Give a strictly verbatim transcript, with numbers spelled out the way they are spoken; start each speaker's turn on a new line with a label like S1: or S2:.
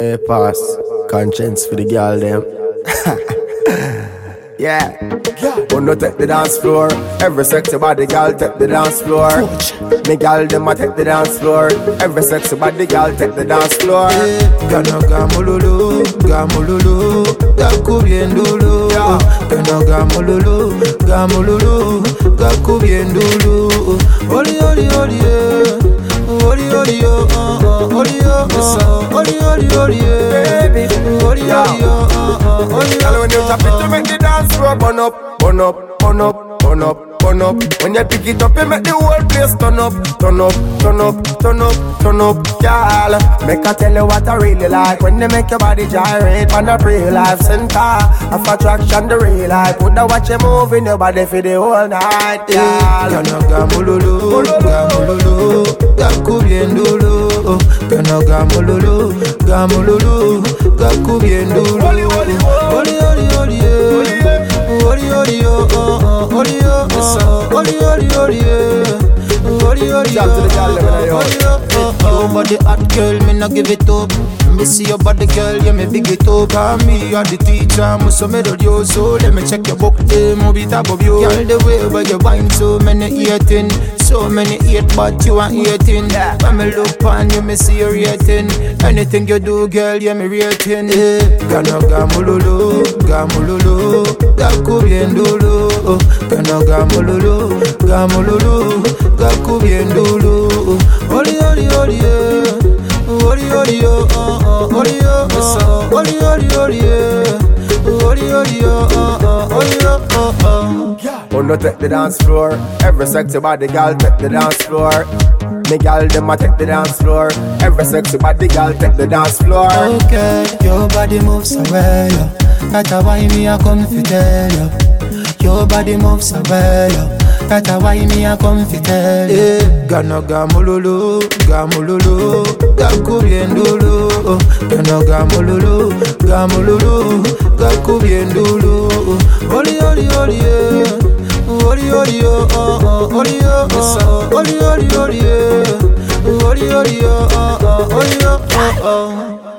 S1: Hey, pass. Conscience for the girl, them. Yeah. Wanna take the dance floor. Every sexy body girl take the dance floor. Me girl them a take the dance floor. Every sexy body girl take the dance floor.
S2: Gana gamululu, gamululu, gakubiendulu. Gana gamululu, gamululu, gakubiendulu. Oli oli oli yeah, oli oli yo, oli yo, oli oli oli yeah, baby, oli oli yo, oli.
S1: Girl, when you tap it, you make the dance floor burn up, burn up, burn up, burn up, burn up. When you pick it up, you make the whole place turn up, turn up, turn up, turn up, turn up. Girl, make I tell you what I really like. When they make your body gyrate on the real life center of attraction, the real life. Put the watch you move in your body for the whole night, girl.
S2: Gana gamululu, gamululu, gakubiendulu. Gana gamululu, gamululu, gakubiendulu. Oli oli oli oli yeah, oli oli yo, oli yo, oli oli oli yeah, oli oli yo. Your body hot girl, me nah give it up. Me see your body girl, yeah me big it up. And me are the teacher, me so me do you. So let me check your book, day, move it above you. Girl, the way where you wine, so many eating, so many eat, but you ain't eating. When me look on you, me see you rating. Anything you do, girl, yeah me rating. Gana gamululu, gamululu, gakubiendulu. Gana gamululu, gamululu, gakubiendulu. Oli oli oli yeah, oli oli yo, oli yo, oli oli oli yeah, oli oli yo, oli yo.
S1: Wanna take the dance floor. Every sexy body girl take the dance floor. Me girl them a take the dance floor. Every sexy body girl take the dance floor.
S2: Okay, your body moves so well, yeah. That's why me a come fi tell you. Your body moves so well, yeah. That's why me a come fi tell you. Gana gamululu, gamululu, gakubiendulu. Gana gamululu, gamululu, gakubiendulu. Oli oli oli yeah, oli oli yo, oli yo, oli oli oli yeah, oli oli yo, oli yo.